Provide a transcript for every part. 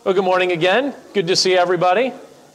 Well, good morning again. Good to see everybody.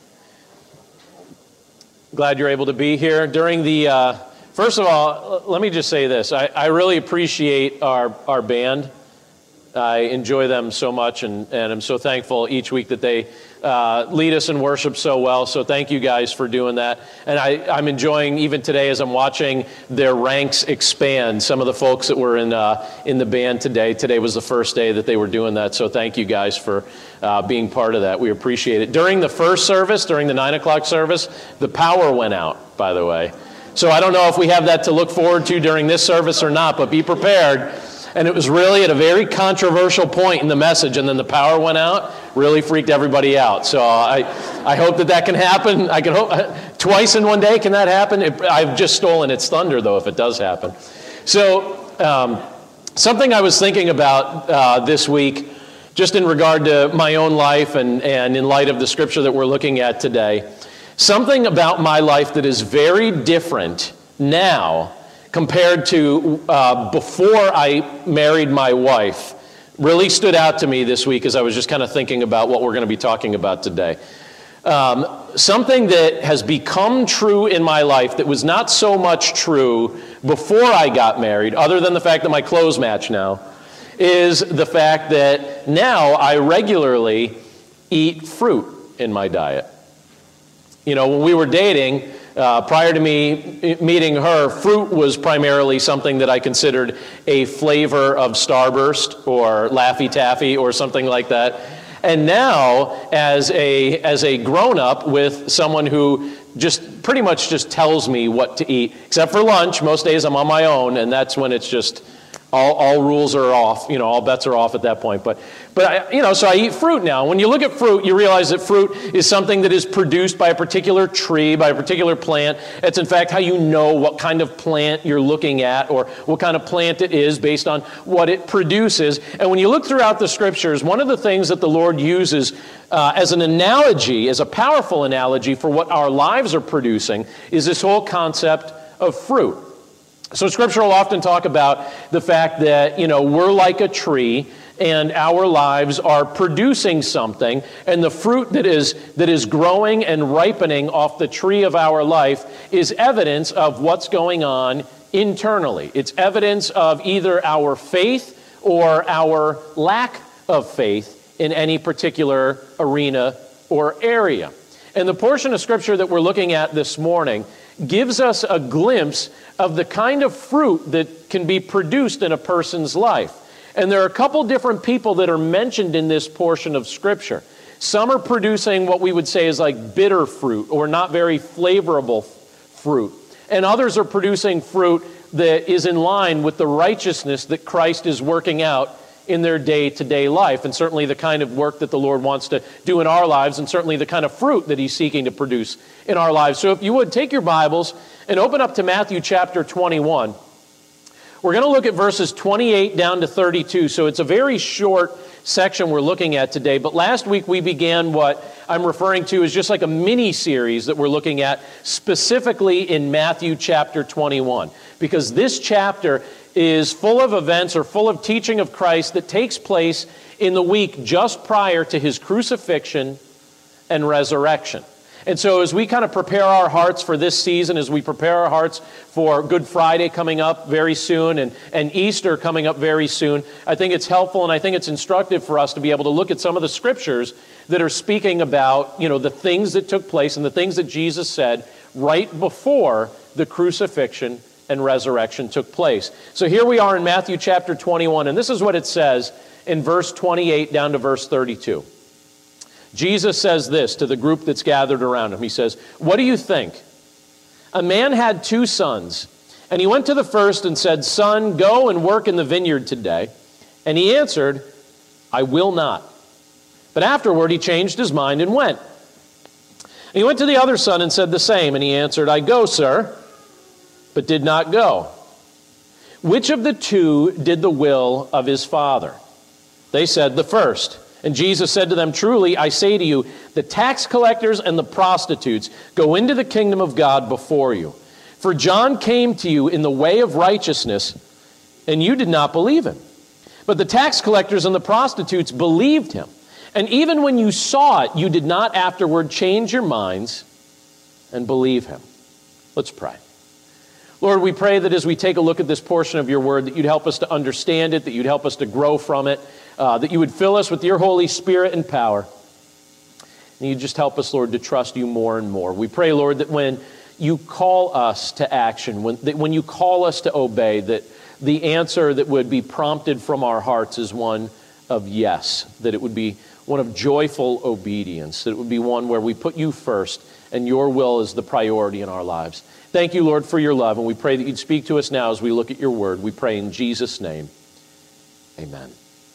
Glad you're able to be here. During the, first of all, let me just say this. I really appreciate our band. I enjoy them so much, and I'm so thankful each week that they lead us in worship so well. So thank you guys for doing that. And I'm enjoying, even today, as I'm watching their ranks expand, some of the folks that were in the band today. Today was the first day that they were doing that. So thank you guys for being part of that. We appreciate it. During the first service, during the 9 o'clock service, the power went out, by the way. So I don't know if we have that to look forward to during this service or not, but be prepared. And it was really at a very controversial point in the message, and then the power went out, really freaked everybody out. So I hope that can happen. I can hope twice in one day. Can that happen? I've just stolen its thunder, though, if it does happen. So something I was thinking about this week, just in regard to my own life and in light of the scripture that we're looking at today, something about my life that is very different now compared to before I married my wife, really stood out to me this week as I was just kind of thinking about what we're going to be talking about today. Something that has become true in my life that was not so much true before I got married, other than the fact that my clothes match now, is the fact that now I regularly eat fruit in my diet. You know, when we were dating, prior to me meeting her, fruit was primarily something that I considered a flavor of Starburst or Laffy Taffy or something like that. And now, as a grown-up with someone who just pretty much just tells me what to eat, except for lunch, most days I'm on my own, and that's when it's just all rules are off, all bets are off at that point. But so I eat fruit now. When you look at fruit, you realize that fruit is something that is produced by a particular tree, by a particular plant. It's in fact how you know what kind of plant you're looking at or what kind of plant it is based on what it produces. And when you look throughout the scriptures, one of the things that the Lord uses as an analogy, as a powerful analogy for what our lives are producing, is this whole concept of fruit. So Scripture will often talk about the fact that, we're like a tree and our lives are producing something, and the fruit that is growing and ripening off the tree of our life is evidence of what's going on internally. It's evidence of either our faith or our lack of faith in any particular arena or area. And the portion of Scripture that we're looking at this morning gives us a glimpse of the kind of fruit that can be produced in a person's life. And there are a couple different people that are mentioned in this portion of Scripture. Some are producing what we would say is like bitter fruit or not very flavorable fruit. And others are producing fruit that is in line with the righteousness that Christ is working out in their day-to-day life, and certainly the kind of work that the Lord wants to do in our lives, and certainly the kind of fruit that He's seeking to produce in our lives. So if you would, take your Bibles and open up to Matthew chapter 21. We're going to look at verses 28 down to 32, so it's a very short section we're looking at today. But last week we began what I'm referring to as just like a mini-series that we're looking at specifically in Matthew chapter 21, because this chapter is full of events or full of teaching of Christ that takes place in the week just prior to His crucifixion and resurrection. And so as we kind of prepare our hearts for this season, as we prepare our hearts for Good Friday coming up very soon and Easter coming up very soon, I think it's helpful and I think it's instructive for us to be able to look at some of the scriptures that are speaking about, the things that took place and the things that Jesus said right before the crucifixion and resurrection took place. So here we are in Matthew chapter 21, and this is what it says in verse 28 down to verse 32. Jesus says this to the group that's gathered around him. He says, "What do you think? A man had 2 sons, and he went to the first and said, 'Son, go and work in the vineyard today.' And he answered, 'I will not.' But afterward he changed his mind and went. And he went to the other son and said the same, and he answered, 'I go, sir,' but did not go. Which of the 2 did the will of his father?" They said, "The first." And Jesus said to them, "Truly, I say to you, the tax collectors and the prostitutes go into the kingdom of God before you. For John came to you in the way of righteousness, and you did not believe him. But the tax collectors and the prostitutes believed him. And even when you saw it, you did not afterward change your minds and believe him. Let's pray. Lord, we pray that as we take a look at this portion of your word, that you'd help us to understand it, that you'd help us to grow from it, that you would fill us with your Holy Spirit and power. And you'd just help us, Lord, to trust you more and more. We pray, Lord, that when you call us to action, when you call us to obey, that the answer that would be prompted from our hearts is one of yes, that it would be one of joyful obedience, that it would be one where we put you first and your will is the priority in our lives. Thank you, Lord, for your love, and we pray that you'd speak to us now as we look at your word. We pray in Jesus' name. Amen.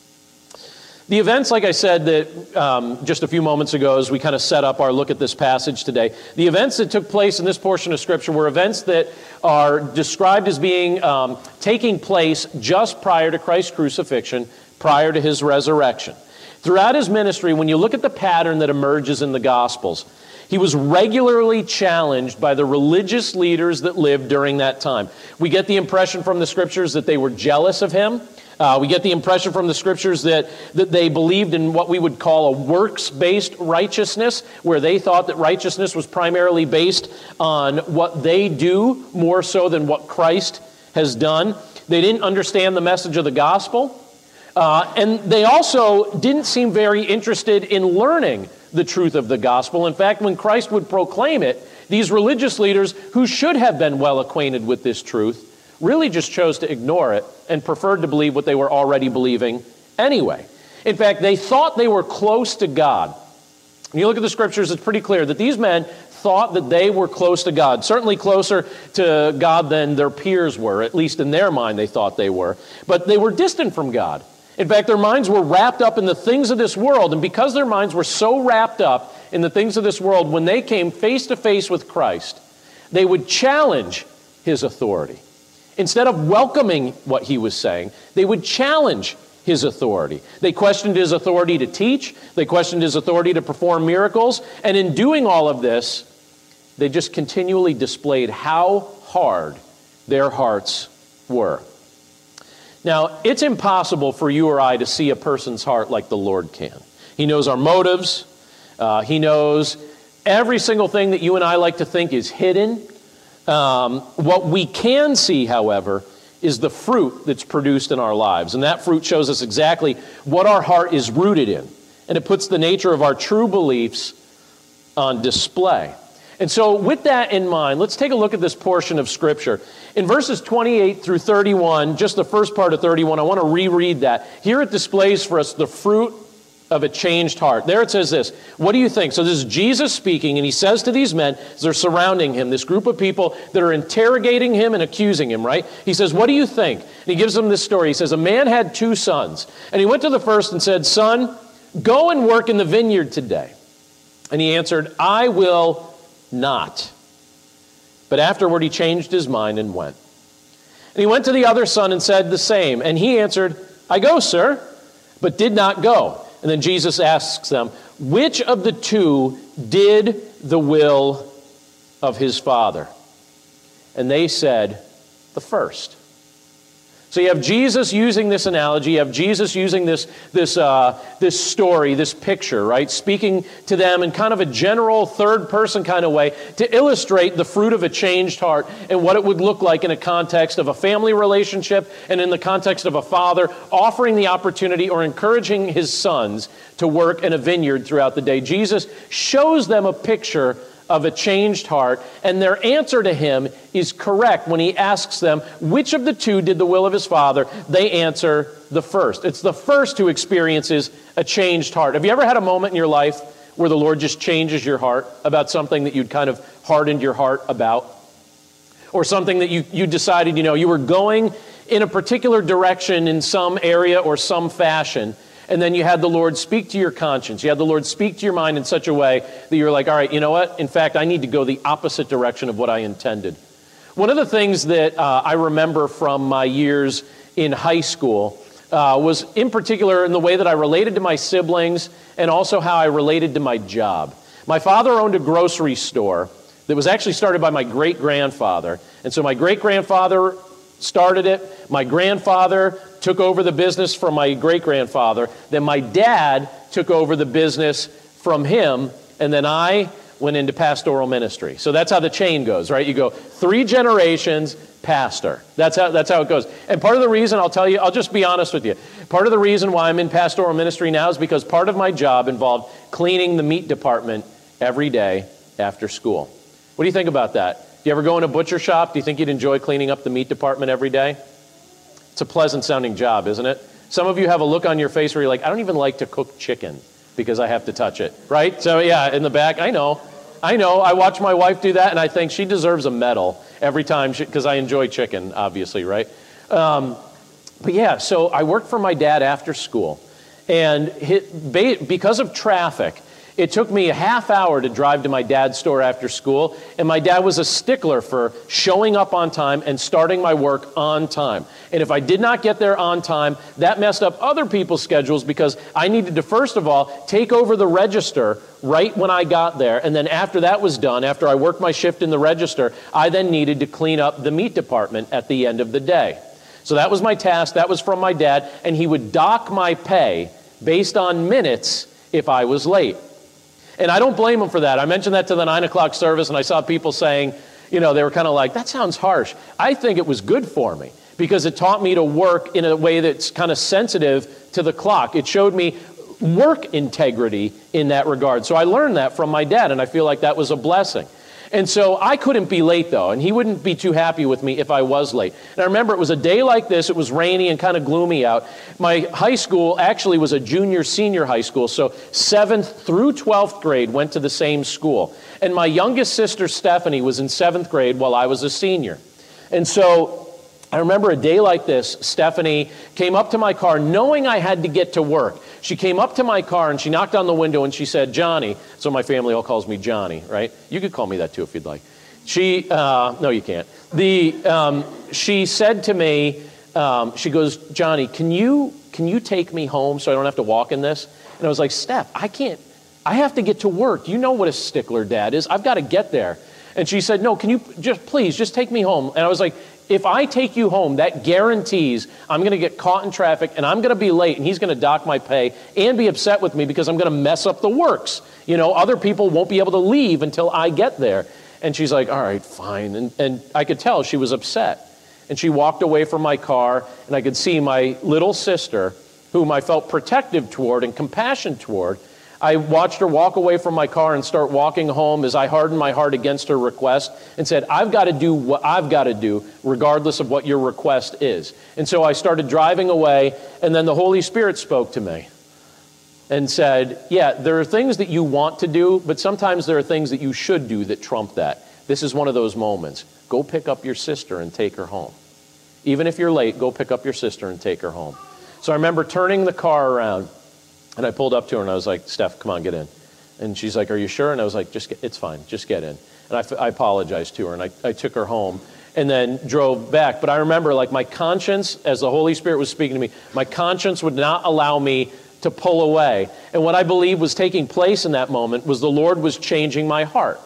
The events, like I said, that just a few moments ago as we kind of set up our look at this passage today, the events that took place in this portion of Scripture were events that are described as being taking place just prior to Christ's crucifixion, prior to his resurrection. Throughout his ministry, when you look at the pattern that emerges in the Gospels, he was regularly challenged by the religious leaders that lived during that time. We get the impression from the Scriptures that they were jealous of him. We get the impression from the Scriptures that they believed in what we would call a works-based righteousness, where they thought that righteousness was primarily based on what they do more so than what Christ has done. They didn't understand the message of the gospel. And they also didn't seem very interested in learning the truth of the gospel. In fact, when Christ would proclaim it, these religious leaders who should have been well acquainted with this truth really just chose to ignore it and preferred to believe what they were already believing anyway. In fact, they thought they were close to God. When you look at the Scriptures, it's pretty clear that these men thought that they were close to God, certainly closer to God than their peers were, at least in their mind they thought they were. But they were distant from God. In fact, their minds were wrapped up in the things of this world, and because their minds were so wrapped up in the things of this world, when they came face to face with Christ, they would challenge his authority. Instead of welcoming what he was saying, they would challenge his authority. They questioned his authority to teach. They questioned his authority to perform miracles. And in doing all of this, they just continually displayed how hard their hearts were. Now, it's impossible for you or I to see a person's heart like the Lord can. He knows our motives. He knows every single thing that you and I like to think is hidden. What we can see, however, is the fruit that's produced in our lives. And that fruit shows us exactly what our heart is rooted in. And it puts the nature of our true beliefs on display. And so with that in mind, let's take a look at this portion of Scripture. In verses 28 through 31, just the first part of 31, I want to reread that. Here it displays for us the fruit of a changed heart. There it says this. What do you think? So this is Jesus speaking, and he says to these men, as they're surrounding him, this group of people that are interrogating him and accusing him, right? He says, what do you think? And he gives them this story. He says, a man had 2 sons, and he went to the first and said, son, go and work in the vineyard today. And he answered, I will not. But afterward he changed his mind and went. And he went to the other son and said the same. And he answered, I go, sir, but did not go. And then Jesus asks them, which of the 2 did the will of his father? And they said, the first. So you have Jesus using this analogy, you have Jesus using this story, this picture, right? Speaking to them in kind of a general third-person kind of way to illustrate the fruit of a changed heart and what it would look like in a context of a family relationship and in the context of a father offering the opportunity or encouraging his sons to work in a vineyard throughout the day. Jesus shows them a picture of a changed heart, and their answer to him is correct. When he asks them, which of the 2 did the will of his father? They answer, the first. It's the first who experiences a changed heart. Have you ever had a moment in your life where the Lord just changes your heart about something that you'd kind of hardened your heart about? Or something that you decided, you were going in a particular direction in some area or some fashion, and then you had the Lord speak to your conscience. You had the Lord speak to your mind in such a way that you're like, all right, you know what? In fact, I need to go the opposite direction of what I intended. One of the things that I remember from my years in high school was in particular in the way that I related to my siblings and also how I related to my job. My father owned a grocery store that was actually started by my great-grandfather. And so my great-grandfather started it. My grandfather took over the business from my great-grandfather. Then my dad took over the business from him, and then I went into pastoral ministry. So that's how the chain goes, right? You go 3 generations, pastor. That's how it goes. And part of the reason, I'll tell you, I'll just be honest with you. Part of the reason why I'm in pastoral ministry now is because part of my job involved cleaning the meat department every day after school. What do you think about that? Do you ever go in a butcher shop? Do you think you'd enjoy cleaning up the meat department every day? It's a pleasant sounding job, isn't it? Some of you have a look on your face where you're like, I don't even like to cook chicken because I have to touch it, right? So yeah, in the back, I know. I watch my wife do that, and I think she deserves a medal every time, because I enjoy chicken, obviously, right? But yeah, so I worked for my dad after school, and because of traffic, it took me a half hour to drive to my dad's store after school, and my dad was a stickler for showing up on time and starting my work on time. And if I did not get there on time, that messed up other people's schedules, because I needed to, first of all, take over the register right when I got there, and then after that was done, after I worked my shift in the register, I then needed to clean up the meat department at the end of the day. So that was my task, that was from my dad, and he would dock my pay based on minutes if I was late. And I don't blame him for that. I mentioned that to the 9 o'clock service, and I saw people saying, they were kind of like, that sounds harsh. I think it was good for me, because it taught me to work in a way that's kind of sensitive to the clock. It showed me work integrity in that regard. So I learned that from my dad, and I feel like that was a blessing. And so I couldn't be late, though, and he wouldn't be too happy with me if I was late. And I remember it was a day like this. It was rainy and kind of gloomy out. My high school actually was a junior-senior high school, so 7th through 12th grade went to the same school. And my youngest sister, Stephanie, was in 7th grade while I was a senior. And so I remember a day like this, Stephanie came up to my car knowing I had to get to work. She came up to my car and she knocked on the window and she said, Johnny. So my family all calls me Johnny, right? You could call me that too if you'd like. No, you can't. She said to me, she goes, Johnny, can you take me home so I don't have to walk in this? And I was like, Steph, I can't. I have to get to work. You know what a stickler dad is. I've got to get there. And she said, no, can you please take me home? And I was like, if I take you home, that guarantees I'm going to get caught in traffic and I'm going to be late and he's going to dock my pay and be upset with me because I'm going to mess up the works. Other people won't be able to leave until I get there. And she's like, all right, fine. And I could tell she was upset. And she walked away from my car, and I could see my little sister, whom I felt protective toward and compassion toward. I watched her walk away from my car and start walking home as I hardened my heart against her request and said, I've got to do what I've got to do regardless of what your request is. And so I started driving away, and then the Holy Spirit spoke to me and said, yeah, there are things that you want to do, but sometimes there are things that you should do that trump that. This is one of those moments. Go pick up your sister and take her home. Even if you're late, go pick up your sister and take her home. So I remember turning the car around, and I pulled up to her, and I was like, Steph, come on, get in. And she's like, are you sure? And I was like, it's fine, just get in. And I apologized to her, and I took her home and then drove back. But I remember, like, my conscience, as the Holy Spirit was speaking to me, my conscience would not allow me to pull away. And what I believe was taking place in that moment was the Lord was changing my heart.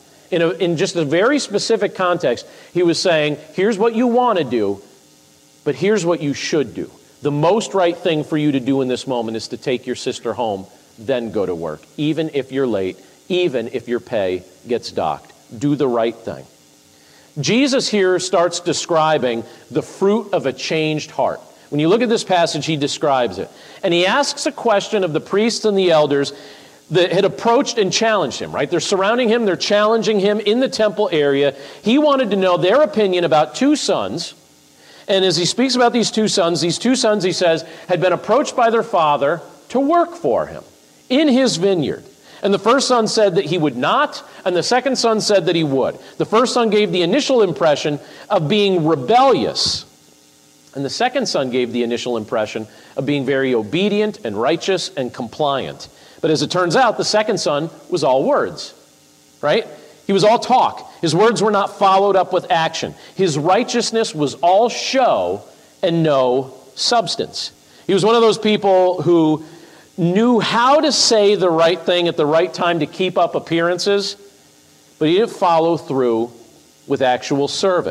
In just a very specific context, he was saying, here's what you want to do, but here's what you should do. The most right thing for you to do in this moment is to take your sister home, then go to work. Even if you're late, even if your pay gets docked. Do the right thing. Jesus here starts describing the fruit of a changed heart. When you look at this passage, he describes it. And he asks a question of the priests and the elders that had approached and challenged him, right? They're surrounding him, they're challenging him in the temple area. He wanted to know their opinion about 2 sons. And as he speaks about these two sons, he says, had been approached by their father to work for him in his vineyard. And the first son said that he would not, and the second son said that he would. The first son gave the initial impression of being rebellious, and the second son gave the initial impression of being very obedient and righteous and compliant. But as it turns out, the second son was all words, right? He was all talk. His words were not followed up with action. His righteousness was all show and no substance. He was one of those people who knew how to say the right thing at the right time to keep up appearances, but he didn't follow through with actual service.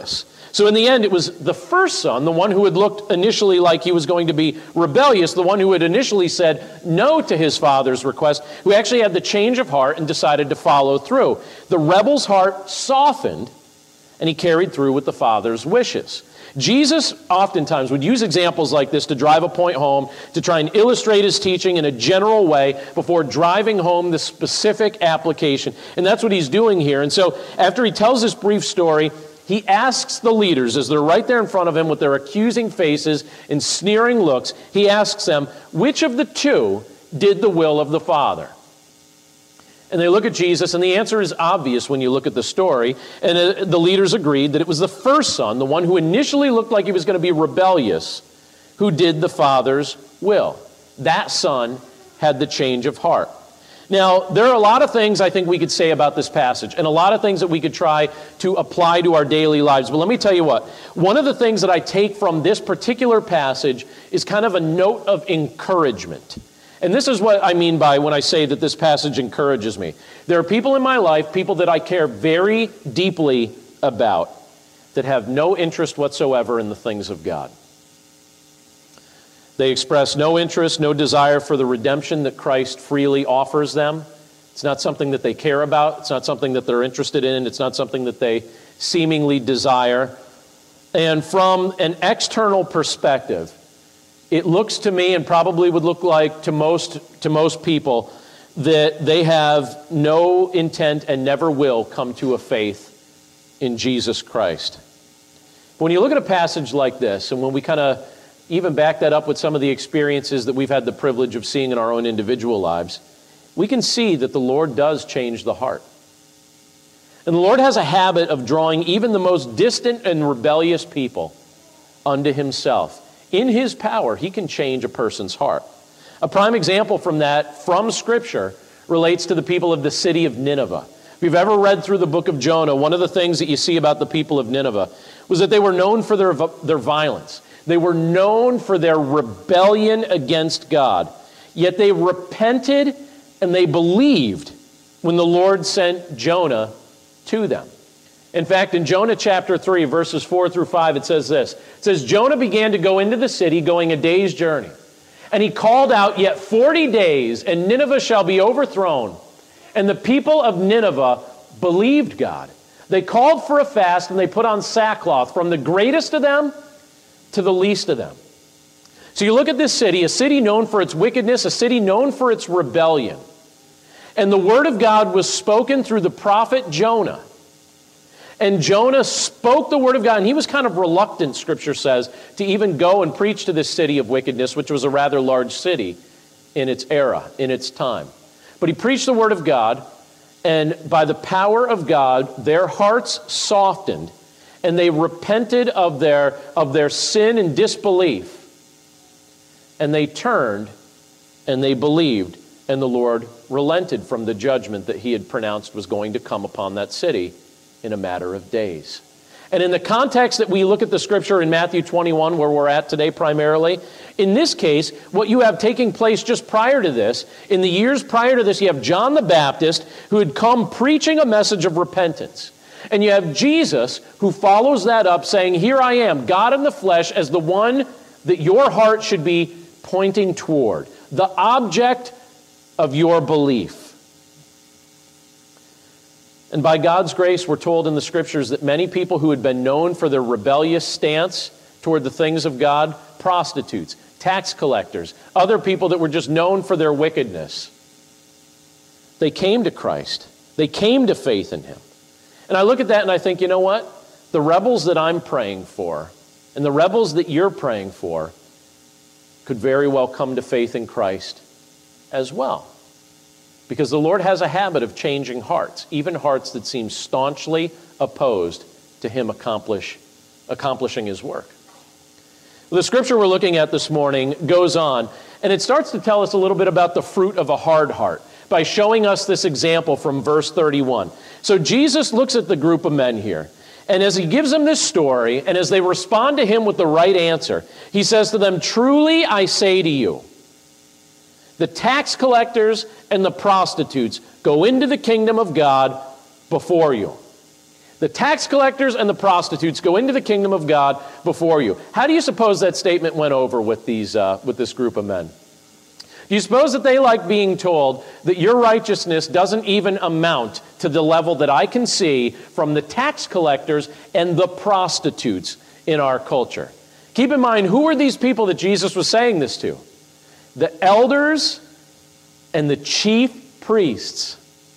So in the end, it was the first son, the one who had looked initially like he was going to be rebellious, the one who had initially said no to his father's request, who actually had the change of heart and decided to follow through. The rebel's heart softened, and he carried through with the father's wishes. Jesus oftentimes would use examples like this to drive a point home, to try and illustrate his teaching in a general way before driving home the specific application. And that's what he's doing here. And so after he tells this brief story, he asks the leaders, as they're right there in front of him with their accusing faces and sneering looks, he asks them, which of the two did the will of the Father? And they look at Jesus, and the answer is obvious when you look at the story. And the leaders agreed that it was the first son, the one who initially looked like he was going to be rebellious, who did the Father's will. That son had the change of heart. Now, there are a lot of things I think we could say about this passage, and a lot of things that we could try to apply to our daily lives. But let me tell you what, one of the things that I take from this particular passage is kind of a note of encouragement. And this is what I mean by when I say that this passage encourages me. There are people in my life, people that I care very deeply about, that have no interest whatsoever in the things of God. They express no interest, no desire for the redemption that Christ freely offers them. It's not something that they care about. It's not something that they're interested in. It's not something that they seemingly desire. And from an external perspective, it looks to me, and probably would look like to most people, that they have no intent and never will come to a faith in Jesus Christ. But when you look at a passage like this, and when we kind of even back that up with some of the experiences that we've had the privilege of seeing in our own individual lives, we can see that the Lord does change the heart. And the Lord has a habit of drawing even the most distant and rebellious people unto himself. In his power, he can change a person's heart. A prime example from that, from Scripture, relates to the people of the city of Nineveh. If you've ever read through the book of Jonah, one of the things that you see about the people of Nineveh was that they were known for their violence. They were known for their rebellion against God. Yet they repented and they believed when the Lord sent Jonah to them. In fact, in Jonah chapter 3, verses 4 through 5, it says this. It says, Jonah began to go into the city, going a day's journey. And he called out, yet 40 days, and Nineveh shall be overthrown. And the people of Nineveh believed God. They called for a fast, and they put on sackcloth, from the greatest of them to the least of them. So you look at this city, a city known for its wickedness, a city known for its rebellion. And the word of God was spoken through the prophet Jonah. And Jonah spoke the word of God, and he was kind of reluctant, Scripture says, to even go and preach to this city of wickedness, which was a rather large city in its era, in its time. But he preached the word of God, and by the power of God, their hearts softened, and they repented of their sin and disbelief. And they turned, and they believed, and the Lord relented from the judgment that he had pronounced was going to come upon that city in a matter of days. And in the context that we look at the Scripture in Matthew 21, where we're at today primarily, in this case, what you have taking place just prior to this, in the years prior to this, you have John the Baptist, who had come preaching a message of repentance. And you have Jesus, who follows that up, saying, here I am, God in the flesh, as the one that your heart should be pointing toward, the object of your belief. And by God's grace, we're told in the Scriptures that many people who had been known for their rebellious stance toward the things of God, prostitutes, tax collectors, other people that were just known for their wickedness, they came to Christ. They came to faith in him. And I look at that and I think, you know what? The rebels that I'm praying for and the rebels that you're praying for could very well come to faith in Christ as well. Because the Lord has a habit of changing hearts, even hearts that seem staunchly opposed to him accomplishing his work. The scripture we're looking at this morning goes on, and it starts to tell us a little bit about the fruit of a hard heart by showing us this example from verse 31. So Jesus looks at the group of men here, and as he gives them this story, and as they respond to him with the right answer, he says to them, truly I say to you, the tax collectors and the prostitutes go into the kingdom of God before you. The tax collectors and the prostitutes go into the kingdom of God before you. How do you suppose that statement went over with this group of men? Do you suppose that they like being told that your righteousness doesn't even amount to the level that I can see from the tax collectors and the prostitutes in our culture? Keep in mind, who were these people that Jesus was saying this to? The elders and the chief priests.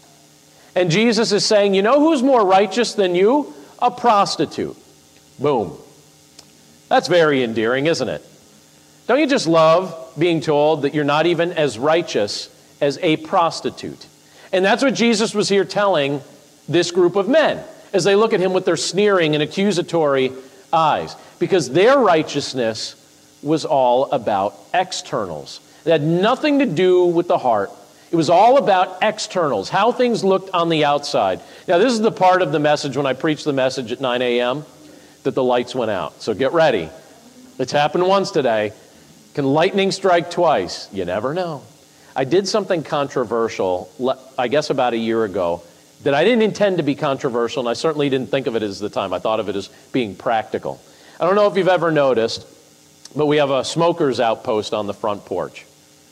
And Jesus is saying, you know who's more righteous than you? A prostitute. Boom. That's very endearing, isn't it? Don't you just love being told that you're not even as righteous as a prostitute? And that's what Jesus was here telling this group of men as they look at him with their sneering and accusatory eyes. Because their righteousness was all about externals. It had nothing to do with the heart. It was all about externals, how things looked on the outside. Now, this is the part of the message when I preached the message at 9 a.m. that the lights went out. So get ready. It's happened once today. Can lightning strike twice? You never know. I did something controversial, I guess about a year ago, that I didn't intend to be controversial, and I certainly didn't think of it as the time. I thought of it as being practical. I don't know if you've ever noticed, but we have a smoker's outpost on the front porch.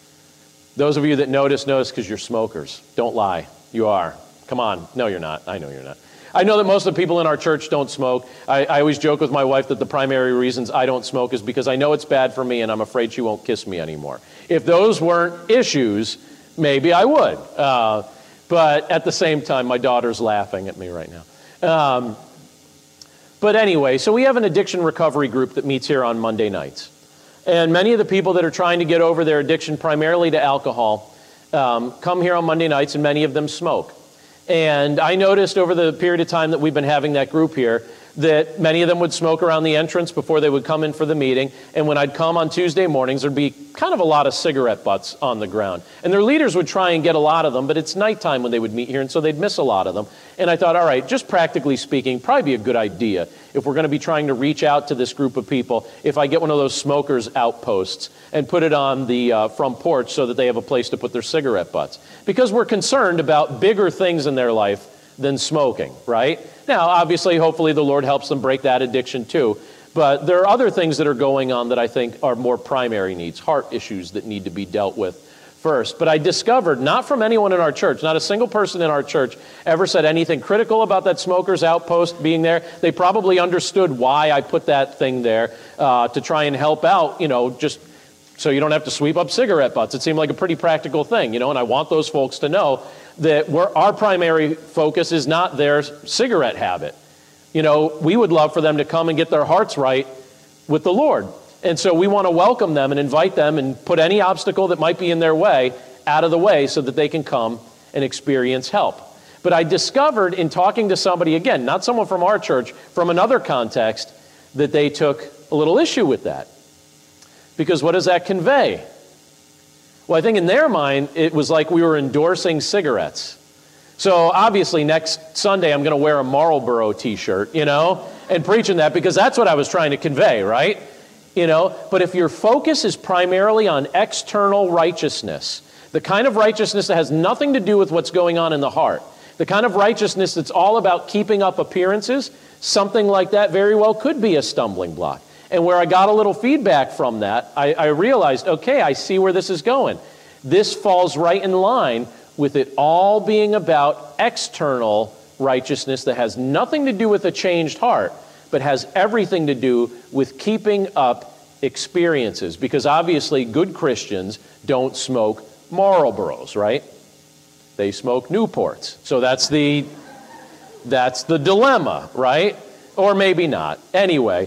Those of you that notice because you're smokers. Don't lie. You are. Come on. No, you're not. I know you're not. I know that most of the people in our church don't smoke. I always joke with my wife that the primary reasons I don't smoke is because I know it's bad for me and I'm afraid she won't kiss me anymore. If those weren't issues, maybe I would. But at the same time, my daughter's laughing at me right now. But anyway, so we have an addiction recovery group that meets here on Monday nights. And many of the people that are trying to get over their addiction primarily to alcohol come here on Monday nights, and many of them smoke. And I noticed over the period of time that we've been having that group here that many of them would smoke around the entrance before they would come in for the meeting. And when I'd come on Tuesday mornings, there'd be kind of a lot of cigarette butts on the ground. And their leaders would try and get a lot of them, but it's nighttime when they would meet here, and so they'd miss a lot of them. And I thought, all right, just practically speaking, probably be a good idea if we're going to be trying to reach out to this group of people, if I get one of those smokers' outposts and put it on the front porch so that they have a place to put their cigarette butts. Because we're concerned about bigger things in their life than smoking, right? Now, obviously, hopefully the Lord helps them break that addiction too. But there are other things that are going on that I think are more primary needs, heart issues that need to be dealt with first. But I discovered, not from anyone in our church, not a single person in our church ever said anything critical about that smoker's outpost being there. They probably understood why I put that thing there to try and help out, just so you don't have to sweep up cigarette butts. It seemed like a pretty practical thing, and I want those folks to know that our primary focus is not their cigarette habit. We would love for them to come and get their hearts right with the Lord. And so we want to welcome them and invite them and put any obstacle that might be in their way out of the way so that they can come and experience help. But I discovered in talking to somebody, again, not someone from our church, from another context, that they took a little issue with that. Because what does that convey? Well, I think in their mind, it was like we were endorsing cigarettes. So obviously next Sunday, I'm going to wear a Marlboro t-shirt, and preaching that because that's what I was trying to convey, right? But if your focus is primarily on external righteousness, the kind of righteousness that has nothing to do with what's going on in the heart, the kind of righteousness that's all about keeping up appearances, something like that very well could be a stumbling block. And where I got a little feedback from that, I realized, okay, I see where this is going. This falls right in line with it all being about external righteousness that has nothing to do with a changed heart, but has everything to do with keeping up experiences. Because obviously good Christians don't smoke Marlboros, right? They smoke Newports. So that's the dilemma, right? Or maybe not. Anyway,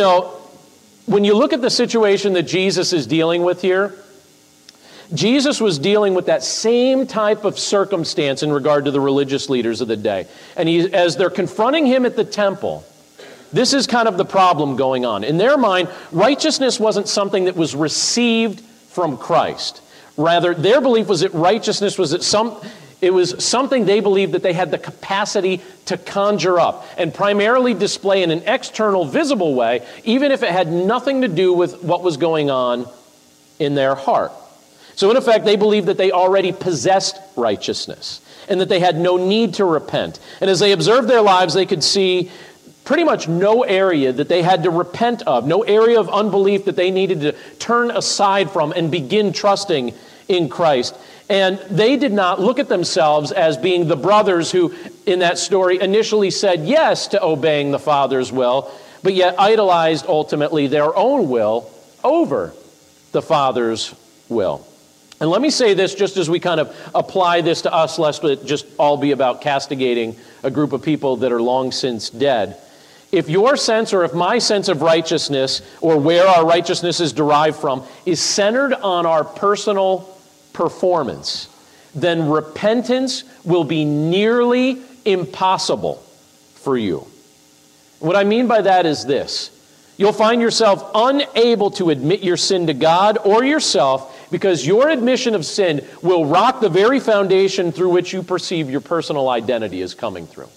when you look at the situation that Jesus is dealing with here, Jesus was dealing with that same type of circumstance in regard to the religious leaders of the day. And as they're confronting him at the temple, this is kind of the problem going on. In their mind, righteousness wasn't something that was received from Christ. Rather, their belief was that righteousness was it was something they believed that they had the capacity to conjure up and primarily display in an external, visible way, even if it had nothing to do with what was going on in their heart. So in effect, they believed that they already possessed righteousness and that they had no need to repent. And as they observed their lives, they could see pretty much no area that they had to repent of, no area of unbelief that they needed to turn aside from and begin trusting in Christ. And they did not look at themselves as being the brothers who, in that story, initially said yes to obeying the Father's will, but yet idolized ultimately their own will over the Father's will. And let me say this just as we kind of apply this to us, lest it just all be about castigating a group of people that are long since dead. If your sense, or if my sense of righteousness, or where our righteousness is derived from, is centered on our personal performance, then repentance will be nearly impossible for you. What I mean by that is this. You'll find yourself unable to admit your sin to God or yourself because your admission of sin will rock the very foundation through which you perceive your personal identity is coming through.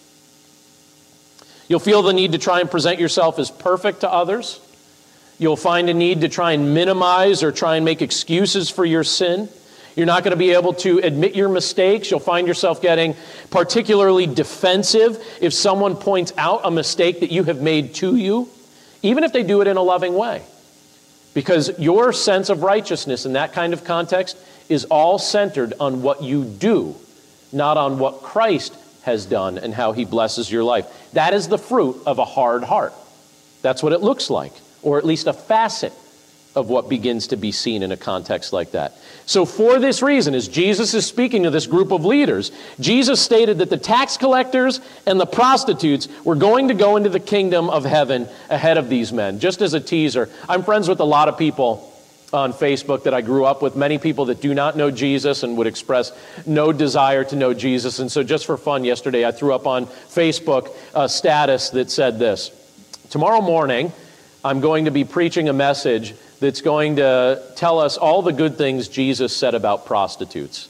You'll feel the need to try and present yourself as perfect to others. You'll find a need to try and minimize or try and make excuses for your sin. You're not going to be able to admit your mistakes. You'll find yourself getting particularly defensive if someone points out a mistake that you have made to you, even if they do it in a loving way. Because your sense of righteousness in that kind of context is all centered on what you do, not on what Christ has done and how he blesses your life. That is the fruit of a hard heart. That's what it looks like, or at least a facet of what begins to be seen in a context like that. So for this reason, as Jesus is speaking to this group of leaders, Jesus stated that the tax collectors and the prostitutes were going to go into the kingdom of heaven ahead of these men. Just as a teaser, I'm friends with a lot of people on Facebook that I grew up with, many people that do not know Jesus and would express no desire to know Jesus. And so just for fun, yesterday I threw up on Facebook a status that said this: tomorrow morning, I'm going to be preaching a message that's going to tell us all the good things Jesus said about prostitutes.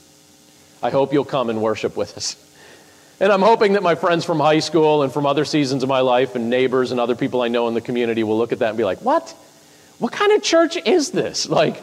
I hope you'll come and worship with us. And I'm hoping that my friends from high school and from other seasons of my life and neighbors and other people I know in the community will look at that and be like, what? What kind of church is this? Like,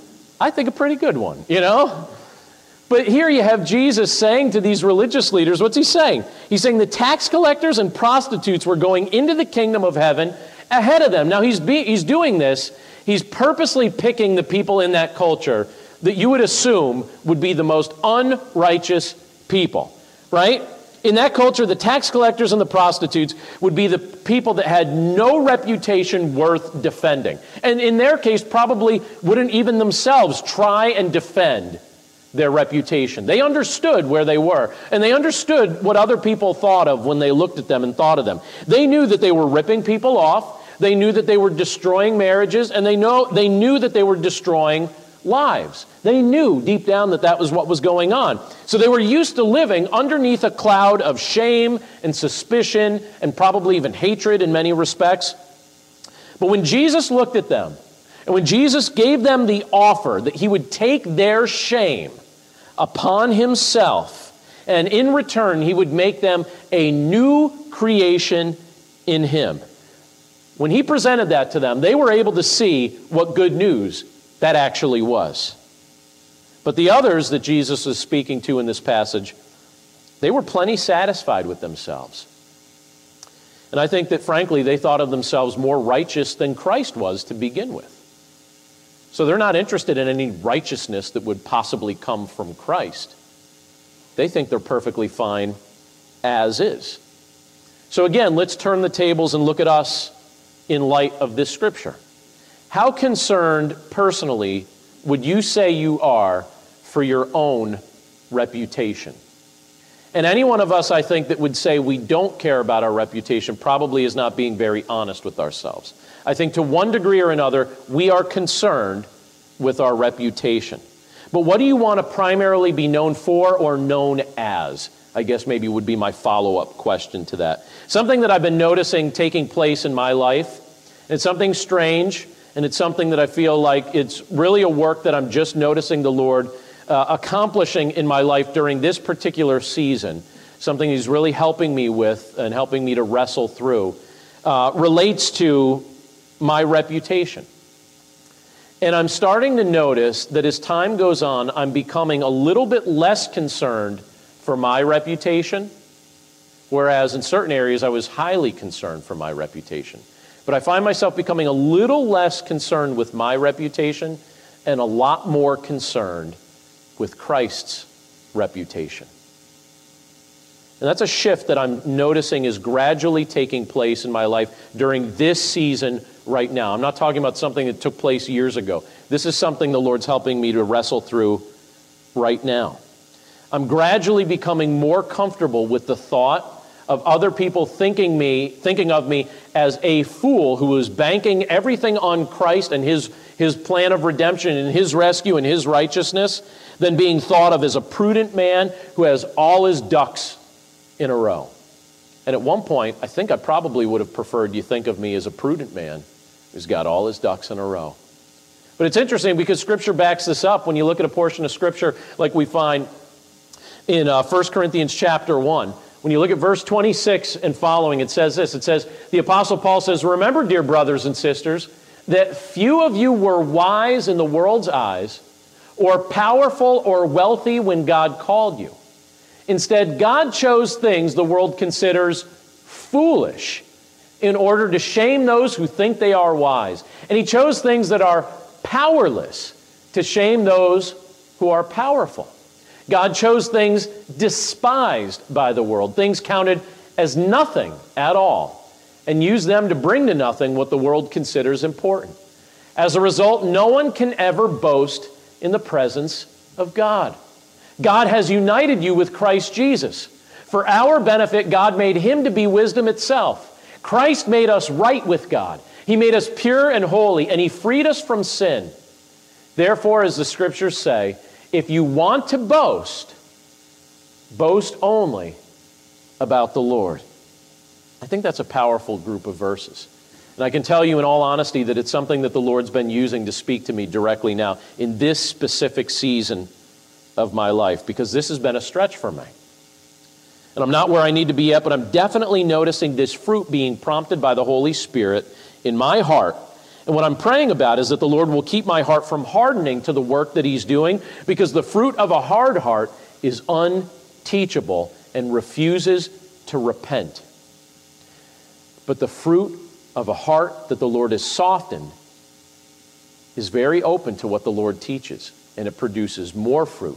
I think a pretty good one, you know? But here you have Jesus saying to these religious leaders, what's he saying? He's saying the tax collectors and prostitutes were going into the kingdom of heaven ahead of them. Now he's doing this, he's purposely picking the people in that culture that you would assume would be the most unrighteous people, right? In that culture, the tax collectors and the prostitutes would be the people that had no reputation worth defending. And in their case, probably wouldn't even themselves try and defend their reputation. They understood where they were, and they understood what other people thought of when they looked at them and thought of them. They knew that they were ripping people off. They knew that they were destroying marriages, and they knew that they were destroying lives. They knew deep down that that was what was going on. So they were used to living underneath a cloud of shame and suspicion and probably even hatred in many respects. But when Jesus looked at them, and when Jesus gave them the offer that he would take their shame upon himself, and in return he would make them a new creation in him, when he presented that to them, they were able to see what good news that actually was. But the others that Jesus is speaking to in this passage, they were plenty satisfied with themselves. And I think that, frankly, they thought of themselves more righteous than Christ was to begin with. So they're not interested in any righteousness that would possibly come from Christ. They think they're perfectly fine as is. So again, let's turn the tables and look at us in light of this scripture. How concerned personally would you say you are for your own reputation? And any one of us, I think, that would say we don't care about our reputation probably is not being very honest with ourselves. I think to one degree or another, we are concerned with our reputation. But what do you want to primarily be known for or known as? I guess maybe would be my follow-up question to that. Something that I've been noticing taking place in my life, it's something strange, and it's something that I feel like it's really a work that I'm just noticing the Lord accomplishing in my life during this particular season. Something he's really helping me with and helping me to wrestle through relates to my reputation. And I'm starting to notice that as time goes on, I'm becoming a little bit less concerned for my reputation, whereas in certain areas I was highly concerned for my reputation. But I find myself becoming a little less concerned with my reputation and a lot more concerned with Christ's reputation. And that's a shift that I'm noticing is gradually taking place in my life during this season right now. I'm not talking about something that took place years ago. This is something the Lord's helping me to wrestle through right now. I'm gradually becoming more comfortable with the thought of other people thinking of me as a fool who is banking everything on Christ and his plan of redemption and his rescue and his righteousness, than being thought of as a prudent man who has all his ducks in a row. And at one point, I think I probably would have preferred you think of me as a prudent man who's got all his ducks in a row. But it's interesting because Scripture backs this up. When you look at a portion of Scripture like we find in 1 Corinthians chapter 1, when you look at verse 26 and following, it says this. It says, the Apostle Paul says, "Remember, dear brothers and sisters, that few of you were wise in the world's eyes, or powerful or wealthy when God called you. Instead, God chose things the world considers foolish in order to shame those who think they are wise. And he chose things that are powerless to shame those who are powerful. God chose things despised by the world, things counted as nothing at all, and used them to bring to nothing what the world considers important. As a result, no one can ever boast in the presence of God. God has united you with Christ Jesus. For our benefit, God made him to be wisdom itself. Christ made us right with God. He made us pure and holy, and he freed us from sin. Therefore, as the Scriptures say, if you want to boast, boast only about the Lord." I think that's a powerful group of verses. And I can tell you in all honesty that it's something that the Lord's been using to speak to me directly now in this specific season of my life, because this has been a stretch for me. And I'm not where I need to be yet, but I'm definitely noticing this fruit being prompted by the Holy Spirit in my heart. And what I'm praying about is that the Lord will keep my heart from hardening to the work that he's doing, because the fruit of a hard heart is unteachable and refuses to repent. But the fruit of a heart that the Lord has softened is very open to what the Lord teaches, and it produces more fruit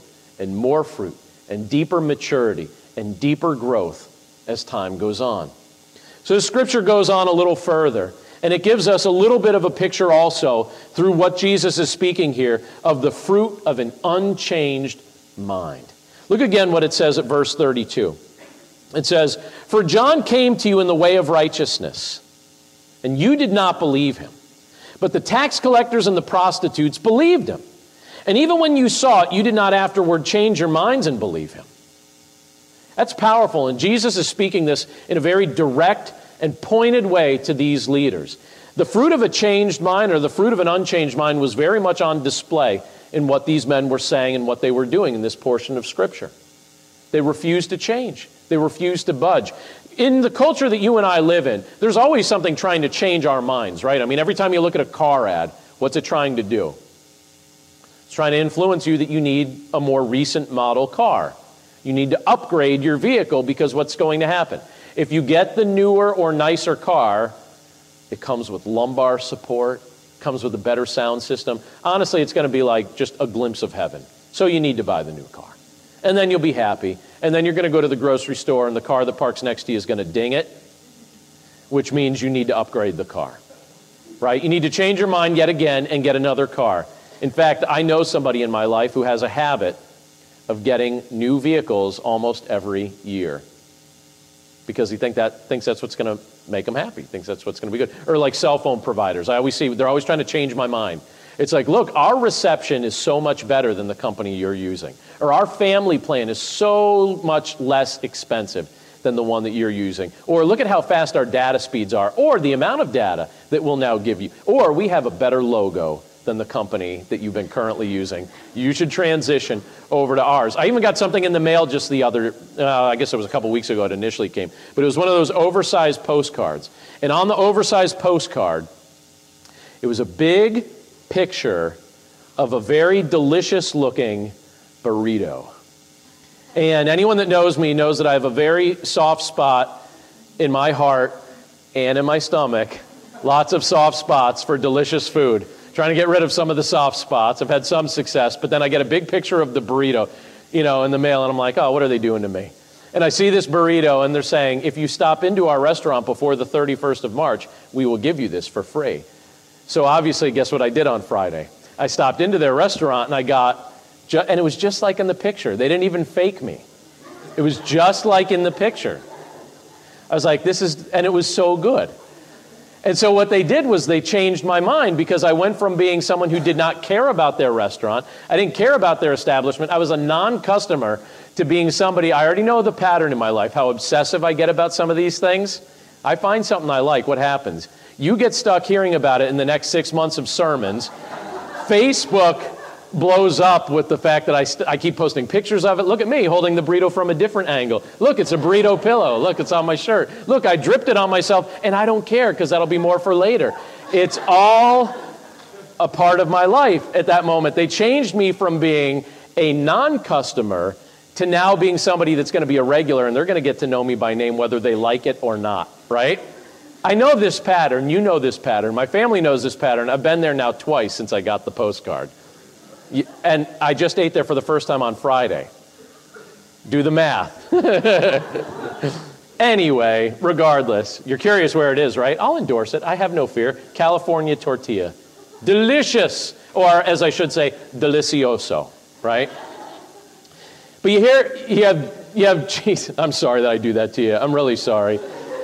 and deeper maturity and deeper growth as time goes on. So the Scripture goes on a little further, and it gives us a little bit of a picture also through what Jesus is speaking here of the fruit of an unchanged mind. Look again what it says at verse 32. It says, "For John came to you in the way of righteousness, and you did not believe him. But the tax collectors and the prostitutes believed him. And even when you saw it, you did not afterward change your minds and believe him." That's powerful, and Jesus is speaking this in a very direct and pointed way to these leaders. The fruit of a changed mind, or the fruit of an unchanged mind, was very much on display in what these men were saying and what they were doing in this portion of Scripture. They refused to change. They refused to budge. In the culture that you and I live in, there's always something trying to change our minds, right? I mean, every time you look at a car ad, what's it trying to do? It's trying to influence you that you need a more recent model car. You need to upgrade your vehicle, because what's going to happen? If you get the newer or nicer car, it comes with lumbar support, comes with a better sound system. Honestly, it's going to be like just a glimpse of heaven. So you need to buy the new car. And then you'll be happy. And then you're going to go to the grocery store, and the car that parks next to you is going to ding it, which means you need to upgrade the car, right? You need to change your mind yet again and get another car. In fact, I know somebody in my life who has a habit of getting new vehicles almost every year, because he thinks that's what's going to make him happy. Thinks that's what's going to be good. Or like cell phone providers. I always see they're always trying to change my mind. It's like, look, our reception is so much better than the company you're using. Or our family plan is so much less expensive than the one that you're using. Or look at how fast our data speeds are. Or the amount of data that we'll now give you. Or we have a better logo than the company that you've been currently using. You should transition over to ours. I even got something in the mail just the other, I guess it was a couple weeks ago it initially came. But it was one of those oversized postcards. And on the oversized postcard, it was a big picture of a very delicious looking burrito. And anyone that knows me knows that I have a very soft spot in my heart and in my stomach. Lots of soft spots for delicious food. Trying to get rid of some of the soft spots. I've had some success, but then I get a big picture of the burrito, in the mail, and I'm like, oh, what are they doing to me? And I see this burrito, and they're saying, if you stop into our restaurant before the 31st of March, we will give you this for free. So obviously, guess what I did on Friday? I stopped into their restaurant, and I got, and it was just like in the picture. They didn't even fake me. It was just like in the picture. I was like, and it was so good. And so what they did was they changed my mind, because I went from being someone who did not care about their restaurant, I didn't care about their establishment, I was a non-customer, to being somebody, I already know the pattern in my life, how obsessive I get about some of these things. I find something I like, what happens? You get stuck hearing about it in the next 6 months of sermons. Facebook blows up with the fact that I keep posting pictures of it. Look at me holding the burrito from a different angle. Look, it's a burrito pillow. Look, it's on my shirt. Look, I dripped it on myself, and I don't care, because that'll be more for later. It's all a part of my life at that moment. They changed me from being a non-customer to now being somebody that's going to be a regular, and they're going to get to know me by name whether they like it or not, right? I know this pattern. You know this pattern. My family knows this pattern. I've been there now twice since I got the postcard. And I just ate there for the first time on Friday. Do the math. Anyway, regardless, you're curious where it is, right? I'll endorse it. I have no fear. California tortilla. Delicious. Or, as I should say, delicioso, right? But you have, geez, I'm sorry that I do that to you. I'm really sorry.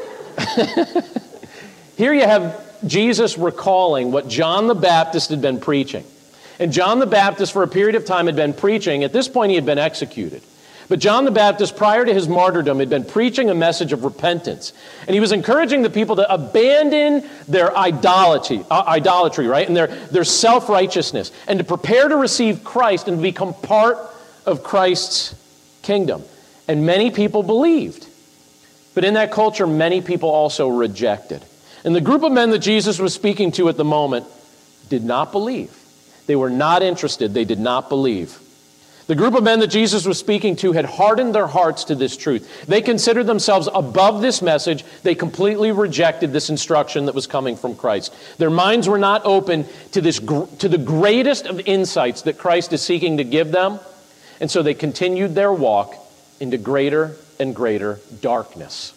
Here you have Jesus recalling what John the Baptist had been preaching. And John the Baptist, for a period of time, had been preaching. At this point, he had been executed. But John the Baptist, prior to his martyrdom, had been preaching a message of repentance. And he was encouraging the people to abandon their idolatry, right? And their self-righteousness, and to prepare to receive Christ and to become part of Christ's kingdom. And many people believed. But in that culture, many people also rejected. And the group of men that Jesus was speaking to at the moment did not believe. They were not interested. They did not believe. The group of men that Jesus was speaking to had hardened their hearts to this truth. They considered themselves above this message. They completely rejected this instruction that was coming from Christ. Their minds were not open to the greatest of insights that Christ is seeking to give them. And so they continued their walk into greater and greater darkness.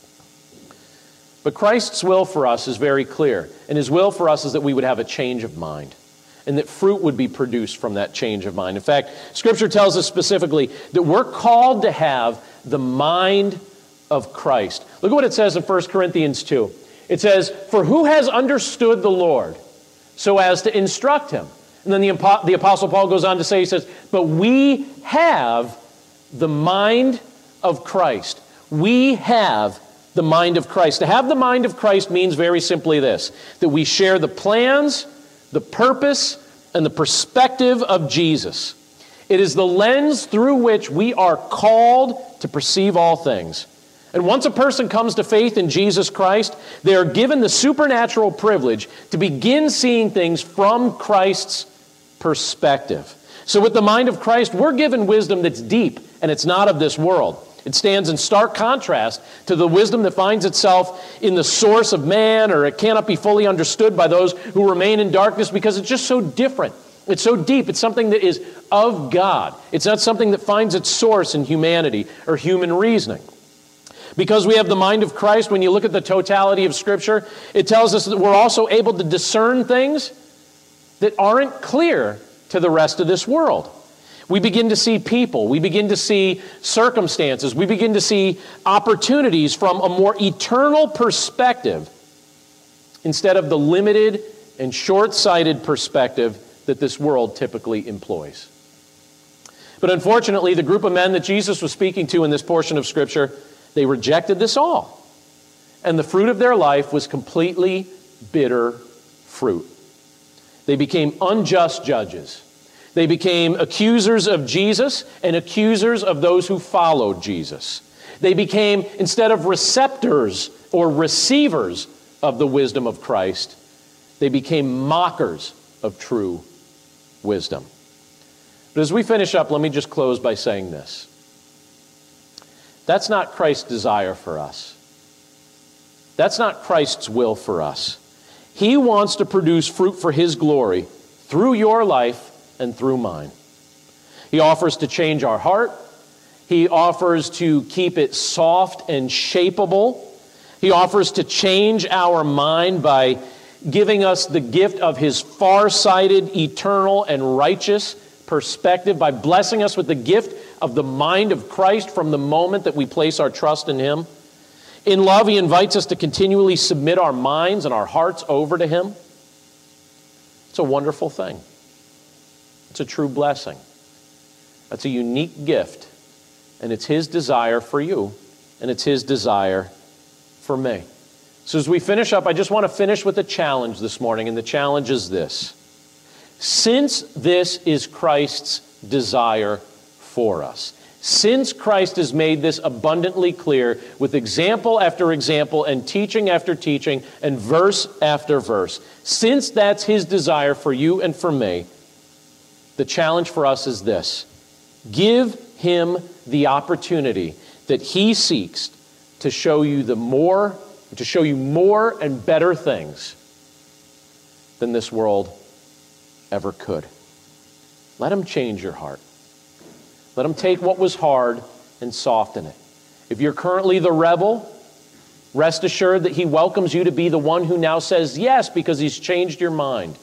But Christ's will for us is very clear. And his will for us is that we would have a change of mind, and that fruit would be produced from that change of mind. In fact, Scripture tells us specifically that we're called to have the mind of Christ. Look at what it says in 1 Corinthians 2. It says, "For who has understood the Lord so as to instruct him?" And then the Apostle Paul goes on to say, he says, "But we have the mind of Christ." We have the mind of Christ. To have the mind of Christ means very simply this, that we share the plans, the purpose, and the perspective of Jesus. It is the lens through which we are called to perceive all things. And once a person comes to faith in Jesus Christ, they are given the supernatural privilege to begin seeing things from Christ's perspective. So with the mind of Christ, we're given wisdom that's deep, and it's not of this world. It stands in stark contrast to the wisdom that finds itself in the source of man, or it cannot be fully understood by those who remain in darkness, because it's just so different. It's so deep. It's something that is of God. It's not something that finds its source in humanity or human reasoning. Because we have the mind of Christ, when you look at the totality of Scripture, it tells us that we're also able to discern things that aren't clear to the rest of this world. We begin to see people. We begin to see circumstances. We begin to see opportunities from a more eternal perspective instead of the limited and short-sighted perspective that this world typically employs. But unfortunately, the group of men that Jesus was speaking to in this portion of Scripture, they rejected this all. And the fruit of their life was completely bitter fruit. They became unjust judges. They became accusers of Jesus and accusers of those who followed Jesus. They became, instead of receptors or receivers of the wisdom of Christ, they became mockers of true wisdom. But as we finish up, let me just close by saying this. That's not Christ's desire for us. That's not Christ's will for us. He wants to produce fruit for His glory through your life and through mine. He offers to change our heart. He offers to keep it soft and shapeable. He offers to change our mind by giving us the gift of His far-sighted, eternal, and righteous perspective, by blessing us with the gift of the mind of Christ from the moment that we place our trust in Him. In love, He invites us to continually submit our minds and our hearts over to Him. It's a wonderful thing. It's a true blessing. That's a unique gift, and it's His desire for you, and it's His desire for me. So as we finish up, I just want to finish with a challenge this morning, and the challenge is this. Since this is Christ's desire for us, since Christ has made this abundantly clear with example after example and teaching after teaching and verse after verse, since that's His desire for you and for me, the challenge for us is this. Give Him the opportunity that He seeks to show you more and better things than this world ever could. Let Him change your heart. Let Him take what was hard and soften it. If you're currently the rebel, rest assured that He welcomes you to be the one who now says yes because He's changed your mind.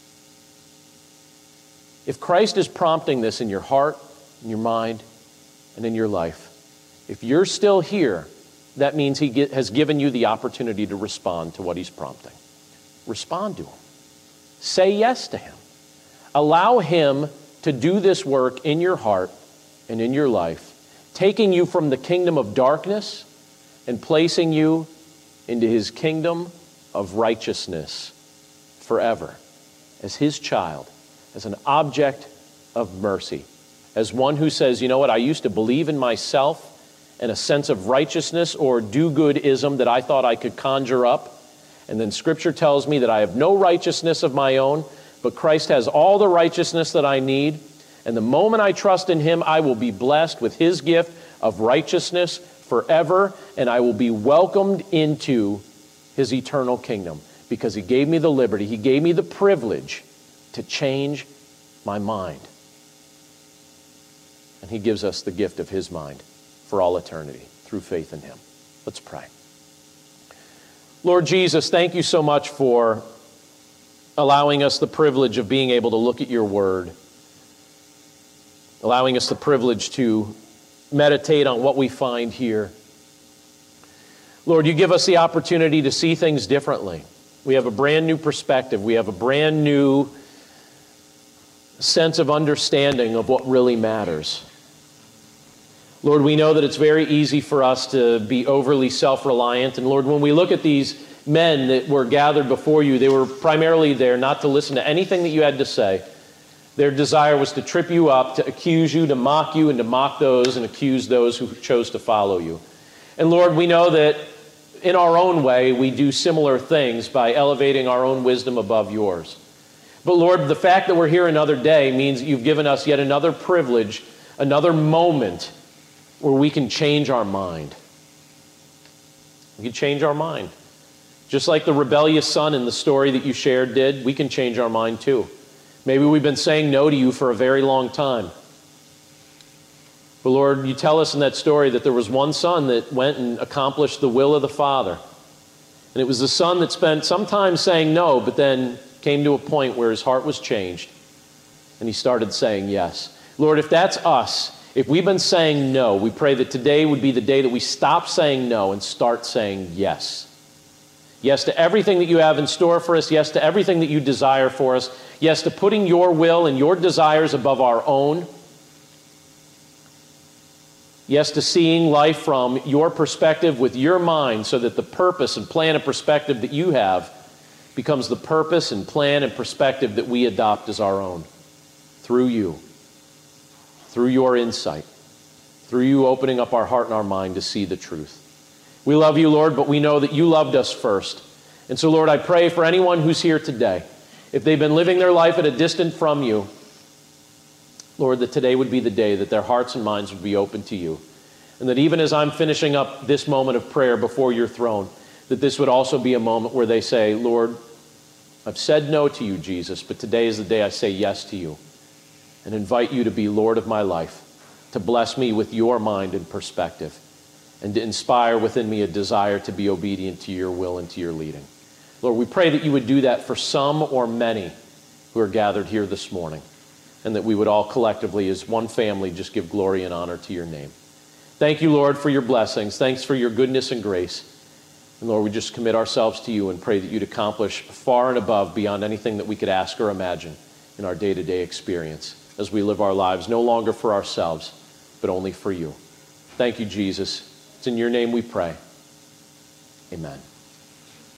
If Christ is prompting this in your heart, in your mind, and in your life, if you're still here, that means He has given you the opportunity to respond to what He's prompting. Respond to Him. Say yes to Him. Allow Him to do this work in your heart and in your life, taking you from the kingdom of darkness and placing you into His kingdom of righteousness forever, as His child, as an object of mercy, as one who says, you know what, I used to believe in myself and a sense of righteousness or do-goodism that I thought I could conjure up, and then Scripture tells me that I have no righteousness of my own, but Christ has all the righteousness that I need, and the moment I trust in Him, I will be blessed with His gift of righteousness forever, and I will be welcomed into His eternal kingdom because He gave me the liberty, He gave me the privilege to change my mind. And He gives us the gift of His mind for all eternity through faith in Him. Let's pray. Lord Jesus, thank You so much for allowing us the privilege of being able to look at Your Word, allowing us the privilege to meditate on what we find here. Lord, You give us the opportunity to see things differently. We have a brand new perspective. We have a brand new sense of understanding of what really matters. Lord, we know that it's very easy for us to be overly self-reliant. And Lord, when we look at these men that were gathered before You, they were primarily there not to listen to anything that You had to say. Their desire was to trip You up, to accuse You, to mock You, and to mock those and accuse those who chose to follow You. And Lord, we know that in our own way, we do similar things by elevating our own wisdom above Yours. But Lord, the fact that we're here another day means that You've given us yet another privilege, another moment where we can change our mind. We can change our mind. Just like the rebellious son in the story that you shared did, we can change our mind too. Maybe we've been saying no to You for a very long time. But Lord, You tell us in that story that there was one son that went and accomplished the will of the Father. And it was the son that spent some time saying no, but then came to a point where his heart was changed and he started saying yes. Lord, if that's us, if we've been saying no, we pray that today would be the day that we stop saying no and start saying yes. Yes to everything that You have in store for us. Yes to everything that You desire for us. Yes to putting Your will and Your desires above our own. Yes to seeing life from Your perspective with Your mind so that the purpose and plan and perspective that You have becomes the purpose and plan and perspective that we adopt as our own through You, through Your insight, through You opening up our heart and our mind to see the truth. We love You, Lord, but we know that You loved us first. And so, Lord, I pray for anyone who's here today, If they've been living their life at a distance from you, Lord, that today would be the day that their hearts and minds would be open to you. And that even as I'm finishing up this moment of prayer before your throne, that this would also be a moment where they say, Lord, I've said no to you, Jesus, but today is the day I say yes to you and invite you to be Lord of my life, to bless me with your mind and perspective, and to inspire within me a desire to be obedient to your will and to your leading. Lord, we pray that you would do that for some or many who are gathered here this morning, and that we would all collectively, as one family, just give glory and honor to your name. Thank you, Lord, for your blessings. Thanks for your goodness and grace. And Lord, we just commit ourselves to you and pray that you'd accomplish far and above, beyond anything that we could ask or imagine in our day-to-day experience as we live our lives, no longer for ourselves, but only for you. Thank you, Jesus. It's in your name we pray. Amen.